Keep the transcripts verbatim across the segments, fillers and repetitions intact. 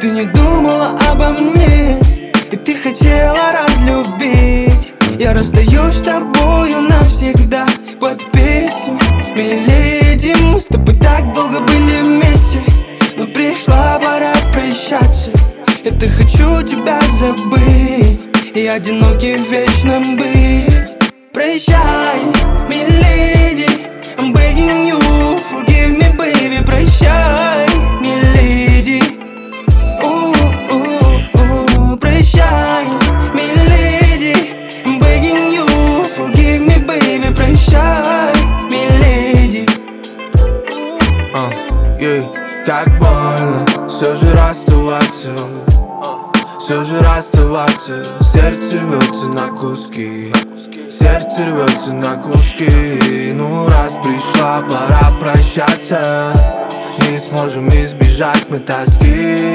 ты не думала обо мне, и ты хотела разлюбить. Я расстаюсь с тобою навсегда под песню «Миледи». Мы с тобой так долго были вместе, но пришла пора прощаться. Я-то хочу тебя забыть и одинокий вечно быть. Прощай, миледи, I'm begging you, forgive me, baby. Прощай, миледи, у-у-у. Прощай, миледи, I'm begging you, forgive me, baby. Прощай, миледи. uh, yeah. Как больно все же расставаться, все же расставаться. Сердце рвется на куски, сердце рвется на куски. Ну раз пришла пора прощаться, не сможем избежать мы тоски.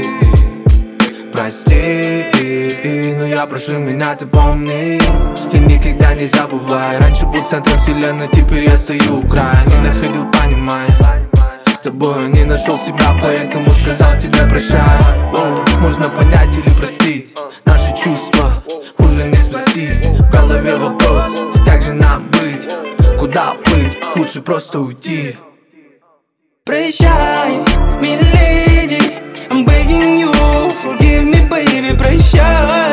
Прости, но я прошу меня, ты помни, и никогда не забывай. Раньше был центром вселенной, теперь я стою у края. Не находил, понимая, с тобой не нашел себя, поэтому сказал тебе прощай. О, можно понять или простить, наши чувства уже не спасти. В голове вопрос, как же нам быть, куда плыть, лучше просто уйти. Прощай, миледи, I'm begging you, forgive me, baby. Прощай.